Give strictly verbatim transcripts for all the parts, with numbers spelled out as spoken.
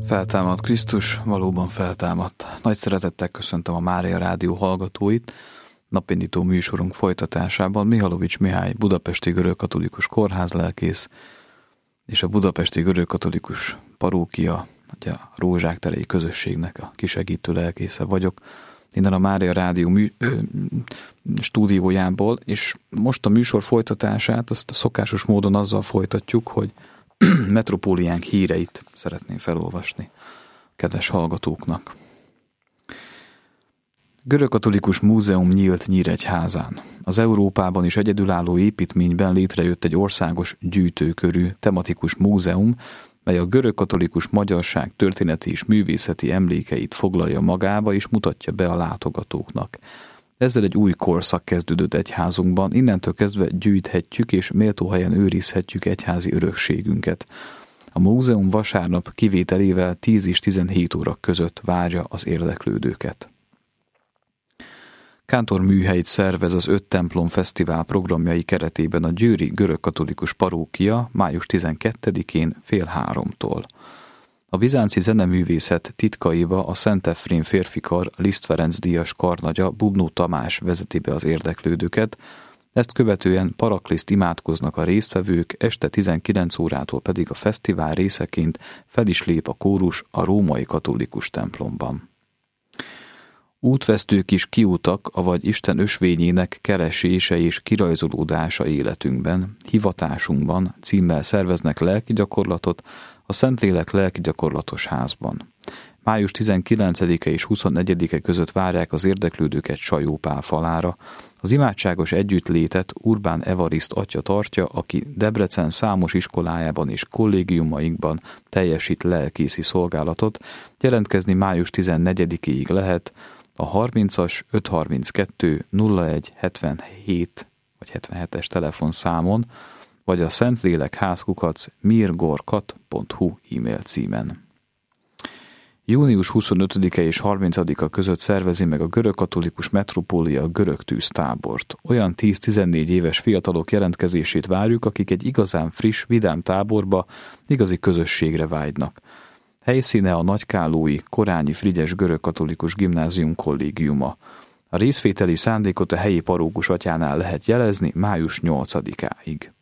Feltámadt Krisztus, valóban feltámadt. Nagy szeretettel köszöntöm a Mária Rádió hallgatóit. Napindító műsorunk folytatásában Mihalovics Mihály, budapesti görögkatolikus kórházlelkész és a budapesti görögkatolikus parókia, ugye a Rózsák terei közösségnek a kisegítő lelkésze vagyok. Innen a Mária Rádió mű, ö, stúdiójából, és most a műsor folytatását azt a szokásos módon azzal folytatjuk, hogy metropóliánk híreit szeretném felolvasni kedves hallgatóknak. Görögkatolikus múzeum nyílt Nyíregyházán. Az Európában is egyedülálló építményben létrejött egy országos gyűjtőkörű tematikus múzeum, mely a görögkatolikus magyarság történeti és művészeti emlékeit foglalja magába és mutatja be a látogatóknak. Ezzel egy új korszak kezdődött egyházunkban, innentől kezdve gyűjthetjük és méltó helyen őrizhetjük egyházi örökségünket. A múzeum vasárnap kivételével tíz és tizenhét óra között várja az érdeklődőket. Kántor műhelyt szervez az Öt Templom Fesztivál programjai keretében a győri görögkatolikus parókia május tizenkettedikén fél háromtól. A bizánci zeneművészet titkaiba a Szent Efrém férfikar Liszt Ferenc díjas karnagya Bubnó Tamás vezeti be az érdeklődőket, ezt követően parakliszt imádkoznak a résztvevők, este tizenkilenc órától pedig a fesztivál részeként fel is lép a kórus a római katolikus templomban. Útvesztők is kiutak, avagy Isten ösvényének keresése és kirajzolódása életünkben, hivatásunkban címmel szerveznek lelkigyakorlatot a Szentlélek lelkigyakorlatos házban. május tizenkilencedike és huszonnegyedike között várják az érdeklődőket Sajó Pál falára. Az imádságos együttlétet Urbán Evariszt atya tartja, aki Debrecen számos iskolájában és kollégiumaikban teljesít lelkészi szolgálatot. Jelentkezni május tizennegyedikéig lehet a harmincas ötszázharminckettő nulla egy hetvenhét vagy hetvenhetes telefonszámon, vagy a szentlélekházkukac mirgorkat pont hu e-mail címen. június huszonötödike és harmincadika között szervezi meg a görögkatolikus metropólia a görögtűz tábort. Olyan tíz-tizennégy éves fiatalok jelentkezését várjuk, akik egy igazán friss, vidám táborba, igazi közösségre vágynak. Helyszíne a nagykálói Korányi Frigyes görögkatolikus gimnázium kollégiuma. A részvételi szándékot a helyi parókus atyánál lehet jelezni május nyolcadikáig.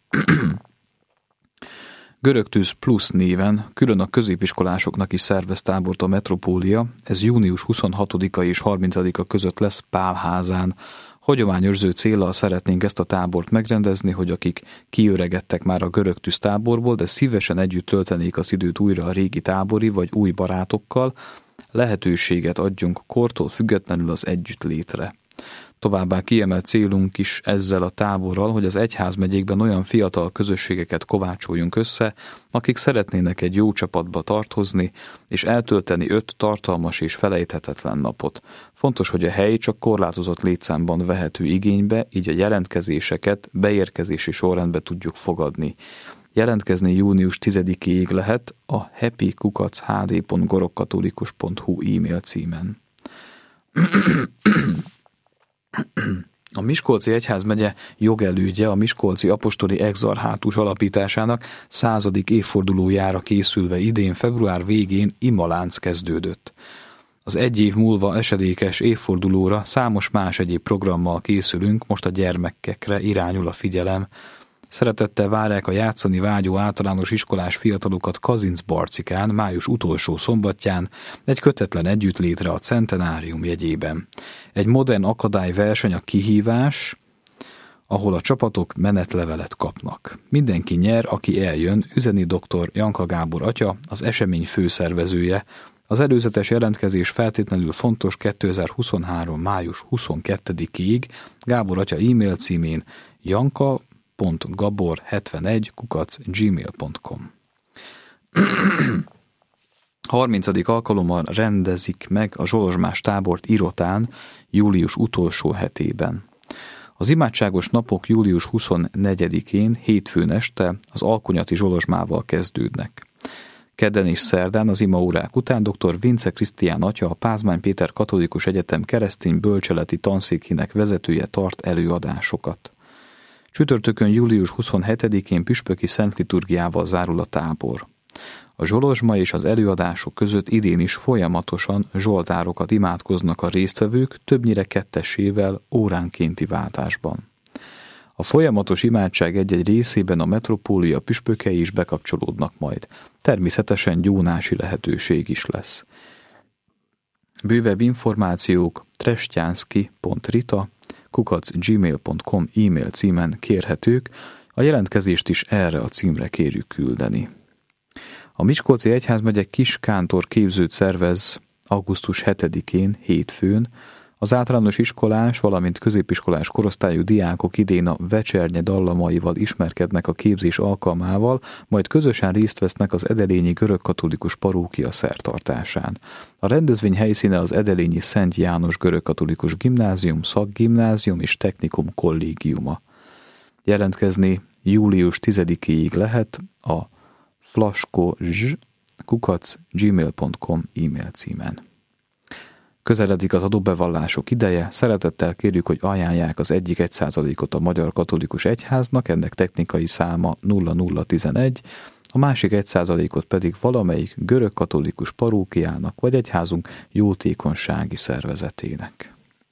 Görögtűz Plusz néven külön a középiskolásoknak is szervez tábort a metropólia, ez június huszonhatodika és harmincadika között lesz Pálházán. Hagyományőrző céllal szeretnénk ezt a tábort megrendezni, hogy akik kiöregedtek már a görögtűz táborból, de szívesen együtt töltenék az időt újra a régi tábori vagy új barátokkal, lehetőséget adjunk kortól függetlenül az együttlétre. Továbbá kiemelt célunk is ezzel a táborral, hogy az egyházmegyékben olyan fiatal közösségeket kovácsoljunk össze, akik szeretnének egy jó csapatba tartozni, és eltölteni öt tartalmas és felejthetetlen napot. Fontos, hogy a hely csak korlátozott létszámban vehető igénybe, így a jelentkezéseket beérkezési sorrendbe tudjuk fogadni. Jelentkezni június tizedikéig lehet a happy kukac h d pont gorogkatolikus pont hu e-mail címen. A Miskolci Egyházmegye jogelődje a Miskolci Apostoli Exarchátus alapításának századik évfordulójára készülve idén február végén imalánc kezdődött. Az egy év múlva esedékes évfordulóra számos más egyéb programmal készülünk, most a gyermekekre irányul a figyelem. Szeretettel várják a játszani vágyó általános iskolás fiatalokat Kazincbarcikán, május utolsó szombatján, egy kötetlen együttlétre a Centenárium jegyében. Egy modern akadályverseny a kihívás, ahol a csapatok menetlevelet kapnak. Mindenki nyer, aki eljön, üzeni dr. Janka Gábor atya, az esemény főszervezője. Az előzetes jelentkezés feltétlenül fontos kétezer-huszonhárom. május huszonkettedikéig Gábor atya e-mail címén janka pont gabor hetvenegy kukac gmail pont com. harmincadik alkalommal rendezik meg a Zsolozsmás tábort Irotán július utolsó hetében. Az imádságos napok július huszonnegyedikén hétfőn este az Alkonyati Zsolozsmával kezdődnek. Kedden és szerdán az imaórák után dr. Vince Krisztián atya, a Pázmány Péter Katolikus Egyetem keresztény bölcseleti tanszékének vezetője tart előadásokat. Csütörtökön július huszonhetedikén püspöki szentliturgiával zárul a tábor. A zsolozsma és az előadások között idén is folyamatosan zsoltárokat imádkoznak a résztvevők, többnyire kettesével, óránkénti váltásban. A folyamatos imádság egy-egy részében a metropólia püspökei is bekapcsolódnak majd. Természetesen gyónási lehetőség is lesz. Bővebb információk trestjánszky pont rita kukac gmail pont com e-mail címen kérhetők, a jelentkezést is erre a címre kérjük küldeni. A Miskolci Egyházmegye Kiskántor képzőt szervez augusztus hetedikén, hétfőn. Az általános iskolás, valamint középiskolás korosztályú diákok idén a vecsernye dallamaival ismerkednek a képzés alkalmával, majd közösen részt vesznek az edelényi görögkatolikus parókia szertartásán. A rendezvény helyszíne az edelényi Szent János görögkatolikus gimnázium, szakgimnázium és technikum kollégiuma. Jelentkezni július tizedikéig lehet a flaskozs kukac gmail pont com e-mail címen. Közeledik az adóbevallások ideje, szeretettel kérjük, hogy ajánlják az egyik egy százalékot a Magyar Katolikus Egyháznak, ennek technikai száma nulla nulla tizenegy, a másik egy százalékot pedig valamelyik görögkatolikus parókiának vagy egyházunk jótékonysági szervezetének.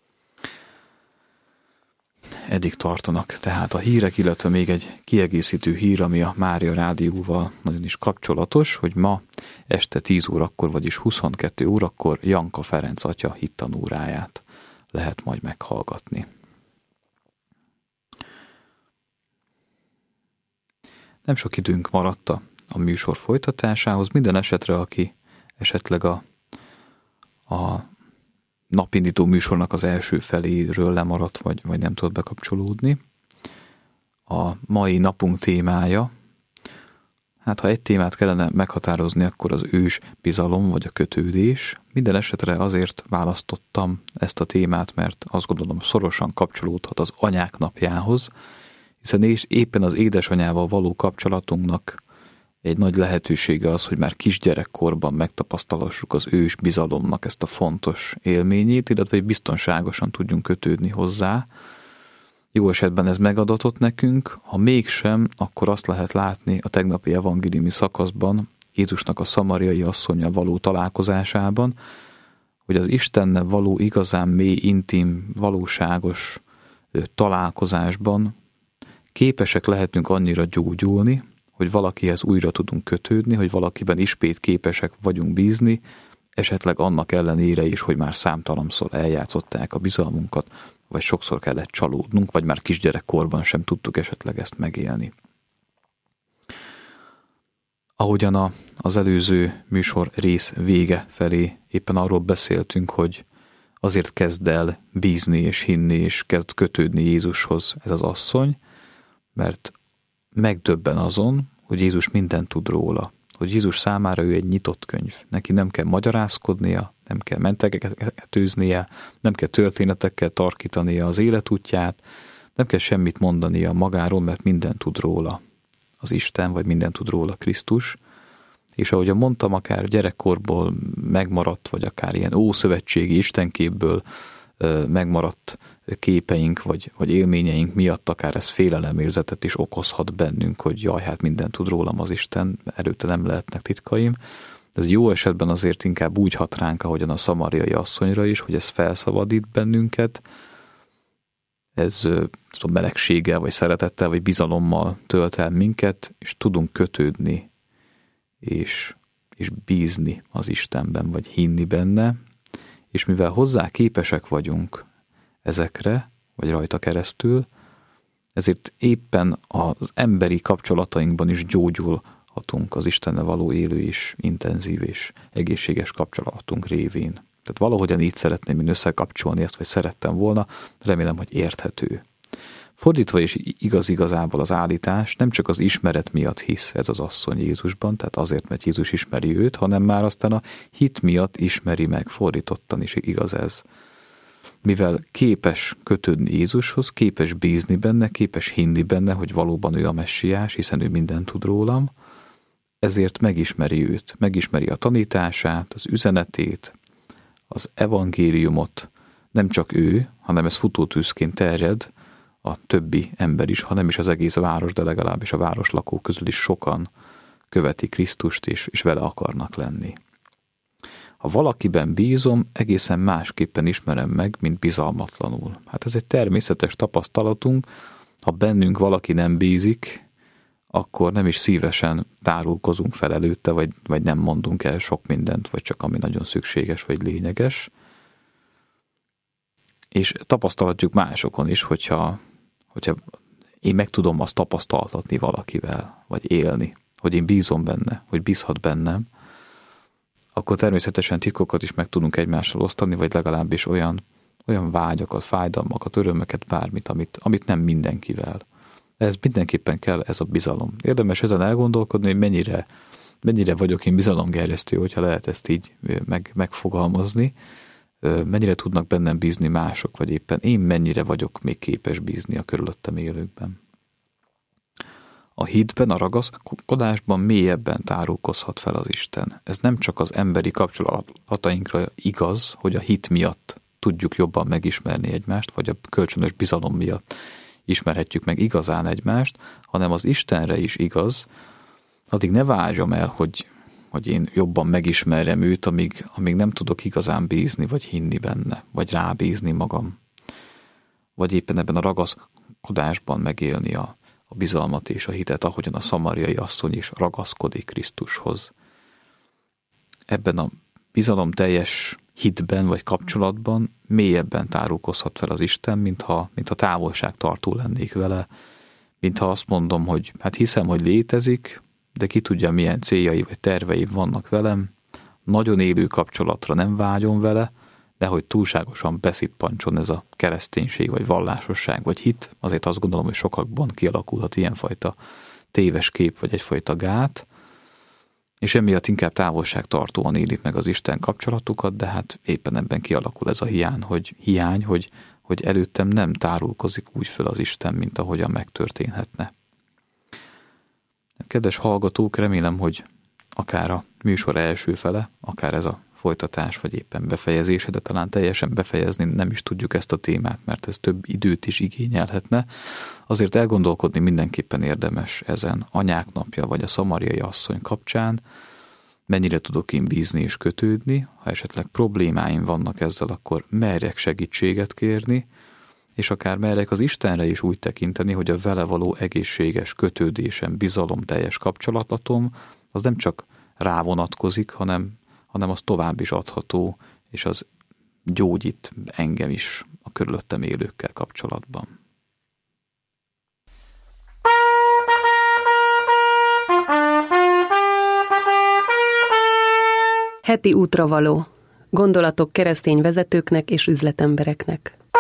Eddig tartanak tehát a hírek, illetve még egy kiegészítő hír, ami a Mária Rádióval nagyon is kapcsolatos, hogy ma este tíz órakor, vagyis huszonkettő órakor Janka Ferenc atya hittanóráját lehet majd meghallgatni. Nem sok időnk maradt a műsor folytatásához, minden esetre, aki esetleg a, a napindító műsornak az első feléről lemaradt, vagy, vagy nem tud bekapcsolódni. A mai napunk témája, hát ha egy témát kellene meghatározni, akkor az ős bizalom, vagy a kötődés. Minden esetre azért választottam ezt a témát, mert azt gondolom szorosan kapcsolódhat az anyák napjához, hiszen éppen az édesanyával való kapcsolatunknak egy nagy lehetősége az, hogy már kisgyerekkorban megtapasztalassuk az ős bizalomnak ezt a fontos élményét, illetve hogy biztonságosan tudjunk kötődni hozzá. Jó esetben ez megadatott nekünk, ha mégsem, akkor azt lehet látni a tegnapi evangéliumi szakaszban, Jézusnak a szamariai asszonnyal való találkozásában, hogy az Istennel való igazán mély, intim, valóságos találkozásban képesek lehetünk annyira gyógyulni, hogy valakihez újra tudunk kötődni, hogy valakiben ismét képesek vagyunk bízni, esetleg annak ellenére is, hogy már számtalanszor eljátszották a bizalmunkat, vagy sokszor kellett csalódnunk, vagy már kisgyerekkorban sem tudtuk esetleg ezt megélni. Ahogyan a, az előző műsor rész vége felé éppen arról beszéltünk, hogy azért kezd el bízni és hinni, és kezd kötődni Jézushoz ez az asszony, mert megdöbben azon, hogy Jézus mindent tud róla, hogy Jézus számára ő egy nyitott könyv. Neki nem kell magyarázkodnia, nem kell mentegetőznie, nem kell történetekkel tarkítania az életútját, nem kell semmit mondania magáról, mert mindent tud róla az Isten, vagy mindent tud róla Krisztus. És ahogy mondtam, akár gyerekkorból megmaradt, vagy akár ilyen ószövetségi istenképből megmaradt képeink, vagy, vagy élményeink miatt akár ez félelemérzetet is okozhat bennünk, hogy jaj, hát mindent tud rólam az Isten, előtte nem lehetnek titkaim. Ez jó esetben azért inkább úgy hat ránk, ahogyan a szamariai asszonyra is, hogy ez felszabadít bennünket, ez tudom, melegséggel, vagy szeretettel, vagy bizalommal tölt el minket, és tudunk kötődni, és, és bízni az Istenben, vagy hinni benne, és mivel hozzá képesek vagyunk ezekre, vagy rajta keresztül, ezért éppen az emberi kapcsolatainkban is gyógyulhatunk az Istennel való élő és intenzív és egészséges kapcsolatunk révén. Tehát valahogyan így szeretném én összekapcsolni ezt, vagy szerettem volna, remélem, hogy érthető. Fordítva is igaz igazából az állítás, nem csak az ismeret miatt hisz ez az asszony Jézusban, tehát azért, mert Jézus ismeri őt, hanem már aztán a hit miatt ismeri meg, fordítottan is igaz ez. Mivel képes kötődni Jézushoz, képes bízni benne, képes hinni benne, hogy valóban ő a messiás, hiszen ő mindent tud rólam, ezért megismeri őt, megismeri a tanítását, az üzenetét, az evangéliumot, nem csak ő, hanem ez futótűzként terjed a többi ember is, hanem is az egész város, de legalábbis a városlakók közül is sokan követi Krisztust, és, és vele akarnak lenni. Ha valakiben bízom, egészen másképpen ismerem meg, mint bizalmatlanul. Hát ez egy természetes tapasztalatunk, ha bennünk valaki nem bízik, akkor nem is szívesen tárulkozunk fel előtte, vagy, vagy nem mondunk el sok mindent, vagy csak ami nagyon szükséges, vagy lényeges. És tapasztalatjuk másokon is, hogyha, hogyha én meg tudom azt tapasztaltatni valakivel, vagy élni, hogy én bízom benne, hogy bízhat bennem, akkor természetesen titkokat is meg tudunk egymással osztani, vagy legalábbis olyan, olyan vágyakat, fájdalmakat, örömöket, bármit, amit, amit nem mindenkivel. Ez mindenképpen kell, ez a bizalom. Érdemes ezen elgondolkodni, hogy mennyire, mennyire vagyok én bizalomgerjesztő, hogyha lehet ezt így meg, megfogalmazni, mennyire tudnak bennem bízni mások, vagy éppen én mennyire vagyok még képes bízni a körülöttem élőkben. A hitben, a ragaszkodásban mélyebben tárulkozhat fel az Isten. Ez nem csak az emberi kapcsolatainkra igaz, hogy a hit miatt tudjuk jobban megismerni egymást, vagy a kölcsönös bizalom miatt ismerhetjük meg igazán egymást, hanem az Istenre is igaz. Addig ne vágyam el, hogy, hogy én jobban megismerjem őt, amíg, amíg nem tudok igazán bízni, vagy hinni benne, vagy rábízni magam. Vagy éppen ebben a ragaszkodásban megélni a a bizalmat és a hitet, ahogyan a szamariai asszony is ragaszkodik Krisztushoz. Ebben a bizalom teljes hitben vagy kapcsolatban mélyebben tárulkozhat fel az Isten, mintha, mintha távolságtartó lennék vele, mintha azt mondom, hogy hát hiszem, hogy létezik, de ki tudja, milyen céljai vagy tervei vannak velem, nagyon élő kapcsolatra nem vágyom vele, de hogy túlságosan beszippancson ez a kereszténység, vagy vallásosság, vagy hit, azért azt gondolom, hogy sokakban kialakulhat ilyenfajta téves kép, vagy egyfajta gát, és emiatt inkább távolságtartóan élik meg az Isten kapcsolatukat, de hát éppen ebben kialakul ez a hiány, hogy, hiány, hogy, hogy előttem nem tárulkozik úgy föl az Isten, mint ahogyan megtörténhetne. Kedves hallgatók, remélem, hogy akár a műsor első fele, akár ez a folytatás, vagy éppen befejezése, de talán teljesen befejezni nem is tudjuk ezt a témát, mert ez több időt is igényelhetne. Azért elgondolkodni mindenképpen érdemes ezen anyák napja, vagy a szamariai asszony kapcsán, mennyire tudok én bízni és kötődni, ha esetleg problémáim vannak ezzel, akkor merjek segítséget kérni, és akár merjek az Istenre is úgy tekinteni, hogy a vele való egészséges kötődésem, bizalomteljes kapcsolatom, az nem csak rávonatkozik, hanem hanem az tovább is adható, és az gyógyít engem is a körülöttem élőkkel kapcsolatban. Heti útravaló. Gondolatok keresztény vezetőknek és üzletembereknek.